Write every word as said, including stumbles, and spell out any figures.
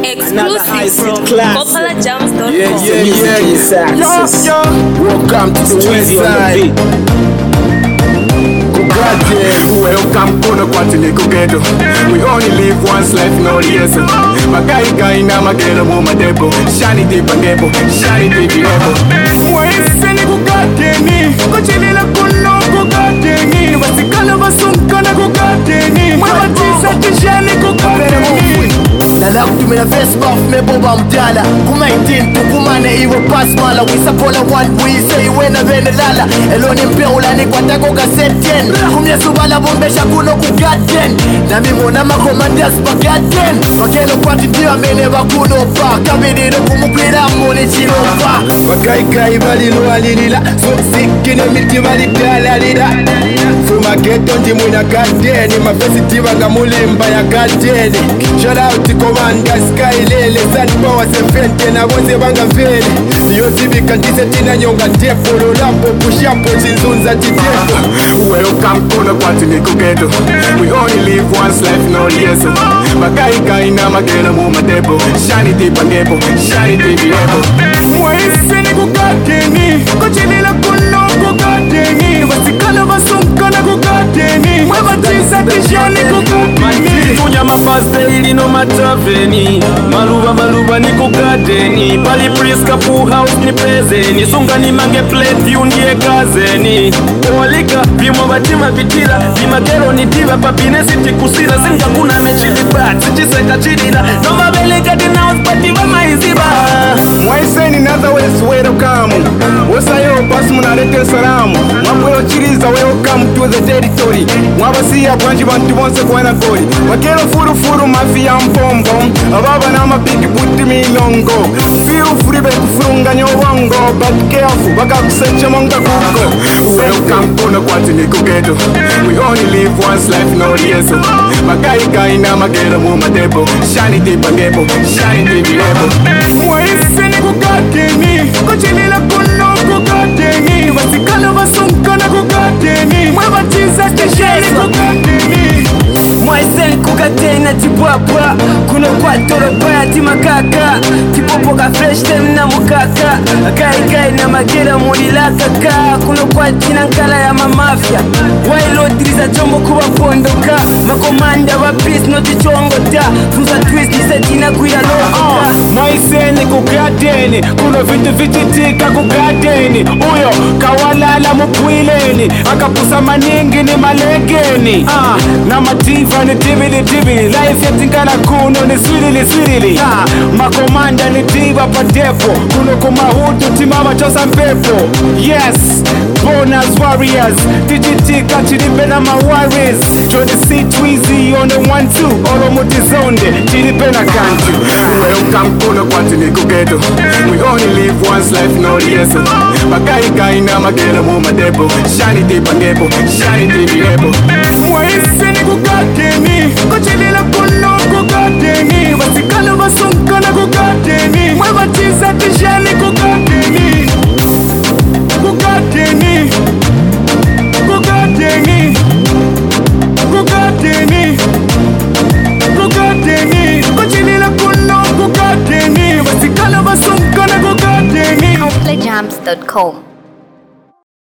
Exclusive from Copala Jams dot com. Yeah, yeah, yeah, yeah. Yo, yo. Welcome to the west side. Welcome to the Quatile Ghetto. We only live once life, no yes. Magai guy na magela mo madebo. Shani de bagebo, shani de bilebo. Mwese kugateni, kuchilila kuno kugateni. Wasikala wasunkana kugateni. Mwatisa tishani kugateni. Nala kutumila Facebook me boba mdala Kuma itintu kumane iwe pasmala Wisapola one wise iwe na vene lala Eloni mpeula ni kwa tako kasetien Kumye subala bombesha kuno kugaten Nami mona makomandas bagaten Wakelo kwati diwa mene wakuno pa Kabidino kumukwira mone chino pa Wakai kai balilo alilila So sikine miti validala lila Fuma geto ndimwina kateni Mafesi tiba ngamulimba ya kateni Shout out to Commander Sky Lele Sun Power Sefente na wose banga vele Niyo zibika ndise tina nyonga tepo Lolapo pushapo chinzunza chitepo Welcome kuna kwa tuniko ghetto We only live once life no yes Magai kai na magela mu madebo Shani de bagebo, shani de bilebo Mwese ni kugateni Kuchilila kuno kugateni Wasikala wasunkana kugateni Mwabatisa tishani kugateni Tunya mapaste ili no mataveni Maluba maluba ni kugateni Pali priska pool house ni prezeni Sunga ni mange plate yundie kazeni Walika vimo batima vitila Vimagero ni diva papinesi tikusila Singa kuna mechili bat Sichiseka chidila Noma beleka dina uspatiwa maiziba Mwaise ni naza wesi welcome Wosayo basi munalete salamu Mwapwelo chiriza welcome to the territory Mwabasiya branchi bantu bonse kwa goli Wakelo furu furu mafia mpombo Ababa na mapiki puti milongo Firu furi be kufurunga nyowongo But careful baka kuseche monga kuko Welcome to the Quatile Ghetto We only live once life no yes Magai kai na magela mu madebo Shani de bagebo, shani de bilebo Mwese ni kugateni Kuchilila kuno kugateni Wasikala wasunkana kugateni Mwabatiza tishani kugateni Mwese ni kugateni na tibwabwa Kuno kwa toro baya timakaka Tipopo ka fresh tem na mukaka Gai gai na magera mulila kaka Kuno kwa tina nkala ya mamafia Wailo diriza jombo kuwa pondoka Makomanda wa peace no tichongota Fuza twist nise tina kuya loka Mwese ni kugateni Kuno vitu vichitika kugateni Uyo kawalala mupwileni Akapusa maningi ni malegeni ah, Na mativa ni tibili tibili Life ya tingala kuno ni swirili swirili ah, Makomanda ni diva pa depo Kuno kumahutu timama chosa mpepo Yes, bonus warriors Tichitika chiripe na mawaris Johnny C. Tweezy on the one two Olo mutizonde chiripe na kanti Welcome to the Quatile Ghetto We only live once life no yes Magai kai na magela mu madebo Shani de bagebo, shani de bilebo Mwese ni kugateni Kuchilila kuno kugateni Wasikala wasunkana kugateni Mwabatiza tishani kugateni Kugateni Kugateni Kugateni Kugateni Kuchilila kuno kugateni Wasikala wasunkana kugateni Copala Jams dot com.